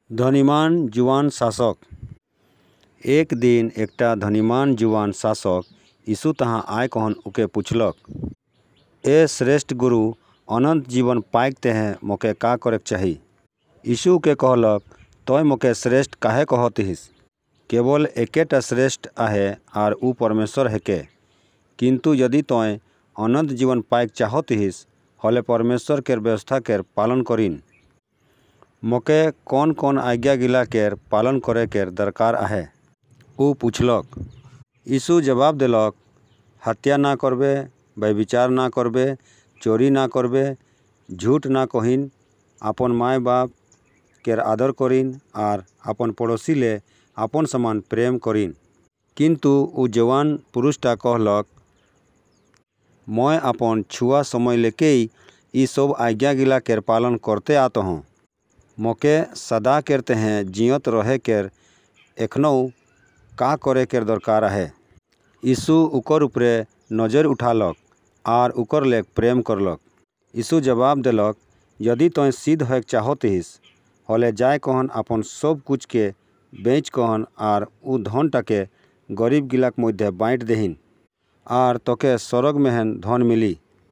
धनीमान जुआन शासक। एक दिन एकटा धनीमान जुआन शासक यीशु तहाँ आय कहन उके पूछलक, ए श्रेष्ठ गुरु, अनंत जीवन पाइक तेहें मोके का करेक चाही। यीशु के कहलक, तोय मोके श्रेष्ठ काहे कहतिस। केवल एकेटा श्रेष्ठ आहे आर ऊ परमेश्वर हेके। किंतु यदि तोय अनंत जीवन पाइक चाहतिस हले परमेश्वर केर व्यवस्था केर पालन करिन। मोके कौन कौन आज्ञा गिला केर पालन करे केर दरकार आहे। ऊ पूछलक। यीशु जवाब देलक, हत्या ना करबे, व्यभिचार ना करबे, चोरी ना करबे, झूठ ना कहिन, आपन माय बाप केर आदर करिन आर आपन पड़ोसी ले आपन समान प्रेम करिन। किंतु ऊ जवान पुरुषटा कहलक, मैं आपन छुआ समय लेकेई ई सब आज्ञा गिला केर पालन करते आत हूँ। मोके सदा केर तेहें जियत रहे केर एखनौ का करे केर दरकार आहे। यीशु उकर उपरे नजर उठालक आर उकर लेक प्रेम करलक। यीशु जवाब देलक, यदि तोय सिद्ध होएक चाहतिस हले जाय कहन आपन सब कुछ के बेच कहन आर ऊ धनटाके गरीब गिलाक मध्य बाँट देहिन आर तोके स्वर्ग मेहन धन मिली।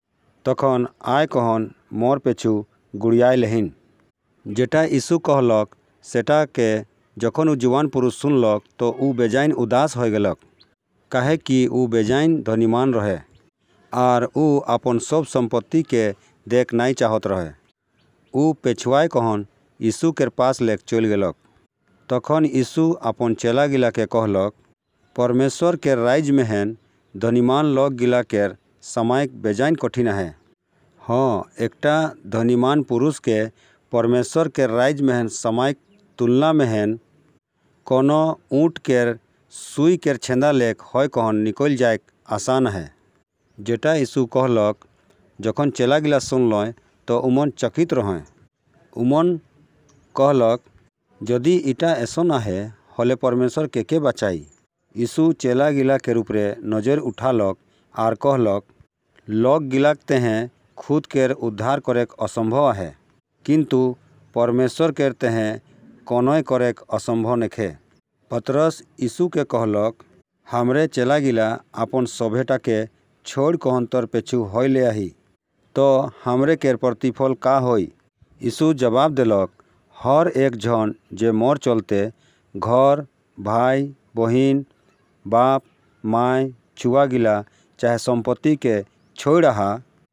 तखन आय कहन मोर पेछु गुड़ियाय लेहिन। जेटा यीशु कहलक सेटा के जखन ऊ जुआन पुरुष सुनलक तो ऊ बेजाइन उदास हो गेलक, काहे कि ऊ बेजाइन धनीमान रहे आर ऊ आपन सब संपत्ति के देख नाई चाहत रहे। ऊ पेछुआय कहन यीशु केर पास लेक चल गेलक। तखन यीशु आपन चेला गिला के कहलक, परमेश्वर केर राज मेहन धनीमान लोग गिला केर समायक बेजाइन कठिन आहे। हाँ, एकटा धनीमान पुरुष के परमेश्वर केर राज मेहन समायक तुलना मेहन कोनो ऊँट केर सुई केर छेंदा लेक होय कहन निकल जायक आसान है। जेटा यीशु कहलक जखन चेला गिला सुनलय तो उमन चकित रहे। उमन कहलक, यदि इटा ऐसन आहे हले परमेश्वर के बचाई। यीशु चेला गिला केर उपरे नजर उठालक आर कहलक, लोग गिलाक तेहें खुद केर उद्धार करेक असंभव आहे, किंतु परमेश्वर केर तेहें कोनोय करेक असंभव नखे। पतरस यीशु के कहलक, हमरे चेला गिला आपन सभेटा के छोड़ कहन तोर पेछु होय ले आही तो हमरे केर प्रतिफल का होई। यीशु जवाब देलक, हर एक जन जे मोर चलते घर, भाई, बहिन, बाप, माय, छुआ गिला चाहे संपत्ति के छोड़ आहा,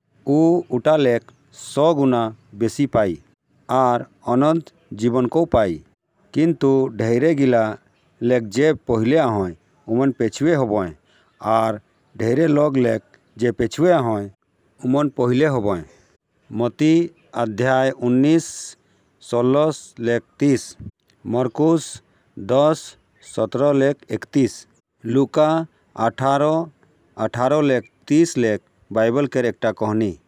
ऊ उटा लेक 100 गुना बेसी पाई आर अनंत जीवन को पाई। किंतु ढेरे गिला लेक जे पहिले ahoy उमन पेछुए होबोय आर ढेरे लोग लेक जे पेछुए ahoy उमन पहिले होबोय। मती अध्याय 19 16 लेक 30, मरकुस 10 17 लेक 31, लूका 18 18 लेक 30 लेक बाइबल केर एकटा कहानी।